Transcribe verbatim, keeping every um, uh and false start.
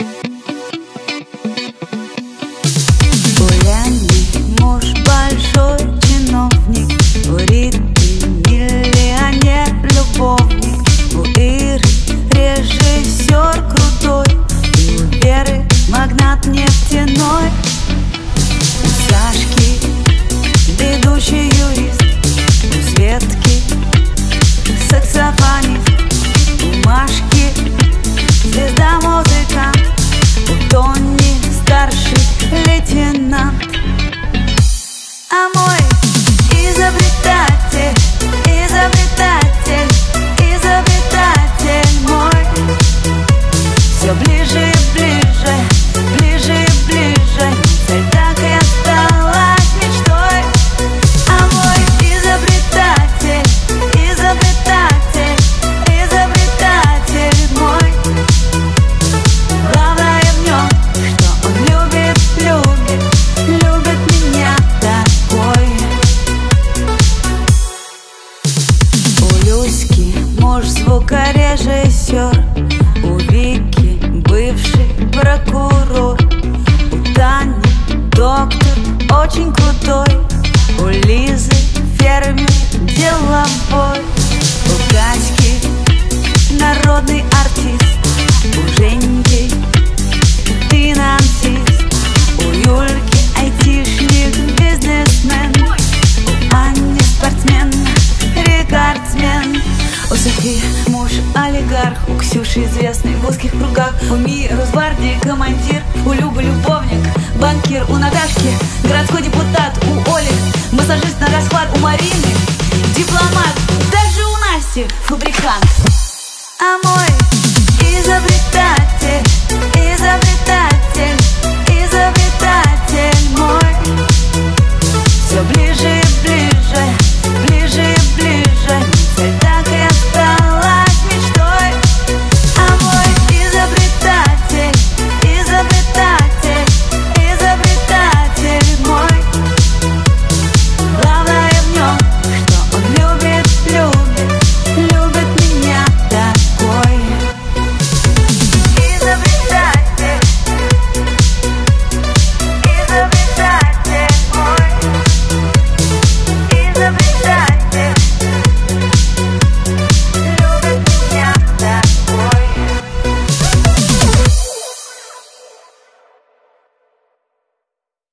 У Лены муж большой чиновник, у Риты миллионер-любовник, у Иры режиссер крутой, и у Веры магнат нефтяной, у Сашки ведущий юрист, у Светки саксофонист, у Машки звезда музыкант, у Тони старший лейтенант. А мой изобретатель, изобретатель, изобретатель мой все ближе и ближе, ближе и ближе, цель так и осталась мечтой. А мой изобретатель, изобретатель, изобретатель мой, главное в нем, что он любит, любит, любит меня такой. У Люськи муж звукорежиссер, у Вики бывший прокурор, у Тани доктор очень крутой, у Лизы фермер деловой, у Катьки народный артист, у Женьки финансист, у Юльки айтишник, бизнесмен, у Ани спортсмен, рекордсмен, у Софии муж олигарх, у Ксюши известный в узких кругах, у Мии Росгвардии командир, у Любы любовник, банкир, у Наташки городской депутат, у Оли массажист на расхват, у Марины дипломат, даже у Насти фабрикант. А мой